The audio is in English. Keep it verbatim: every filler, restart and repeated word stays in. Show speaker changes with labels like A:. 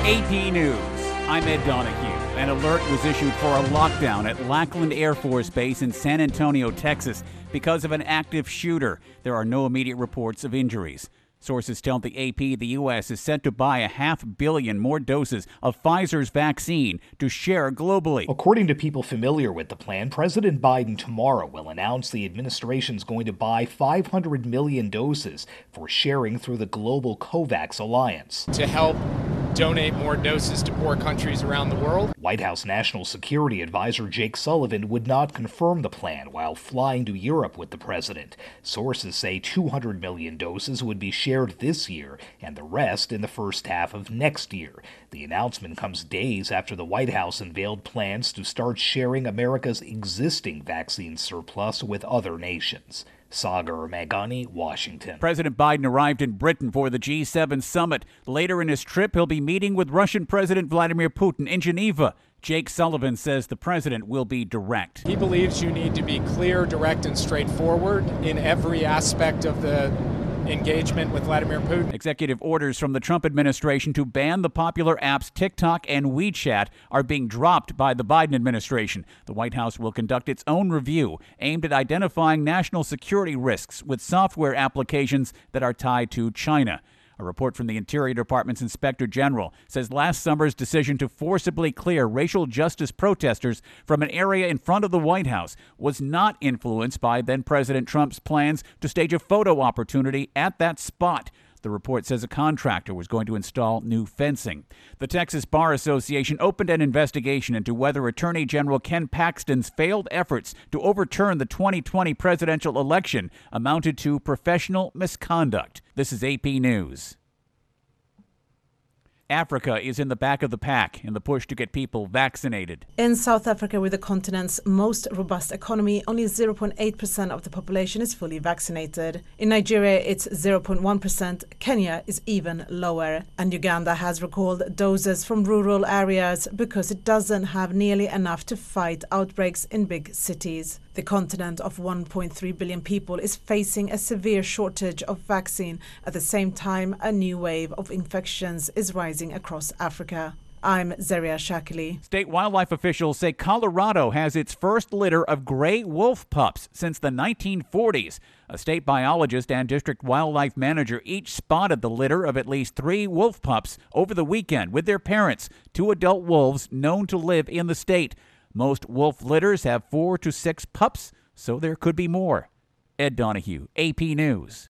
A: A P News. I'm Ed Donahue. An alert was issued for a lockdown at Lackland Air Force Base in San Antonio, Texas, because of an active shooter. There are no immediate reports of injuries. Sources tell the A P the U S is set to buy a half billion more doses of Pfizer's vaccine to share globally.
B: According to people familiar with the plan, President Biden tomorrow will announce the administration's going to buy five hundred million doses for sharing through the global COVAX alliance.
C: To help donate more doses to poor countries around the world.
B: White House National Security Advisor Jake Sullivan would not confirm the plan while flying to Europe with the president. Sources say two hundred million doses would be shared this year and the rest in the first half of next year. The announcement comes days after the White House unveiled plans to start sharing America's existing vaccine surplus with other nations. Sagar Meghani, Washington.
A: President Biden arrived in Britain for the G seven summit. Later in his trip, he'll be meeting with Russian President Vladimir Putin in Geneva. Jake Sullivan says the president will be direct.
C: He believes you need to be clear, direct, and straightforward in every aspect of the engagement with Vladimir Putin.
A: Executive orders from the Trump administration to ban the popular apps TikTok and WeChat are being dropped by the Biden administration. The White House will conduct its own review aimed at identifying national security risks with software applications that are tied to China. A report from the Interior Department's Inspector General says last summer's decision to forcibly clear racial justice protesters from an area in front of the White House was not influenced by then-President Trump's plans to stage a photo opportunity at that spot. The report says a contractor was going to install new fencing. The Texas Bar Association opened an investigation into whether Attorney General Ken Paxton's failed efforts to overturn the twenty twenty presidential election amounted to professional misconduct. This is A P News. Africa is in the back of the pack in the push to get people vaccinated.
D: In South Africa, with the continent's most robust economy, only zero point eight percent of the population is fully vaccinated. In Nigeria, it's zero point one percent. Kenya is even lower. And Uganda has recalled doses from rural areas because it doesn't have nearly enough to fight outbreaks in big cities. The continent of one point three billion people is facing a severe shortage of vaccine. At the same time, a new wave of infections is rising across Africa. I'm Zaria Shakili.
A: State wildlife officials say Colorado has its first litter of gray wolf pups since the nineteen forties. A state biologist and district wildlife manager each spotted the litter of at least three wolf pups over the weekend with their parents, two adult wolves known to live in the state. Most wolf litters have four to six pups, so there could be more. Ed Donahue, A P News.